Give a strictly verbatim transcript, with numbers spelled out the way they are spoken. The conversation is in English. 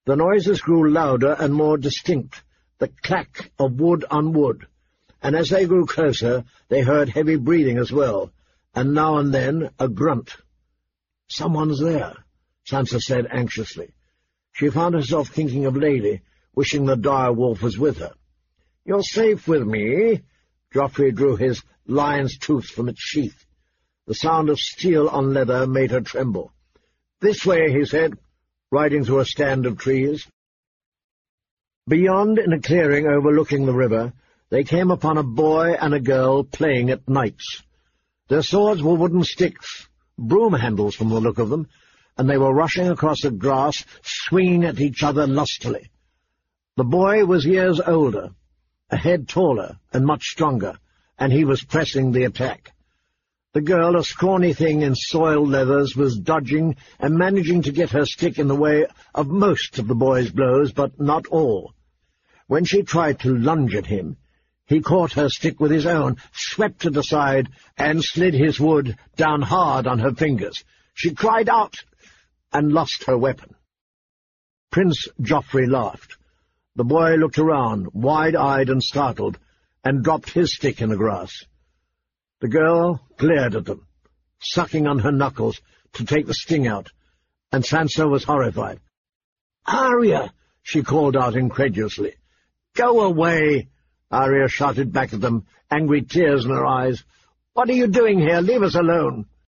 The noises grew louder and more distinct, the clack of wood on wood, and as they grew closer they heard heavy breathing as well, and now and then a grunt. "Someone's there," Sansa said anxiously. She found herself thinking of Lady, wishing the dire wolf was with her. "You're safe with me." Joffrey drew his lion's tooth from its sheath. The sound of steel on leather made her tremble. "This way," he said, riding through a stand of trees. Beyond, in a clearing overlooking the river, they came upon a boy and a girl playing at knights. Their swords were wooden sticks, broom handles from the look of them, and they were rushing across the grass, swinging at each other lustily. The boy was years older, a head taller and much stronger, and he was pressing the attack. The girl, a scrawny thing in soiled leathers, was dodging and managing to get her stick in the way of most of the boy's blows, but not all. When she tried to lunge at him, he caught her stick with his own, swept it aside, and slid his wood down hard on her fingers. She cried out and lost her weapon. Prince Joffrey laughed. The boy looked around, wide-eyed and startled, and dropped his stick in the grass. The girl glared at them, sucking on her knuckles to take the sting out, and Sansa was horrified. "Arya!" she called out incredulously. "Go away!" Arya shouted back at them, angry tears in her eyes. "What are you doing here? Leave us alone!"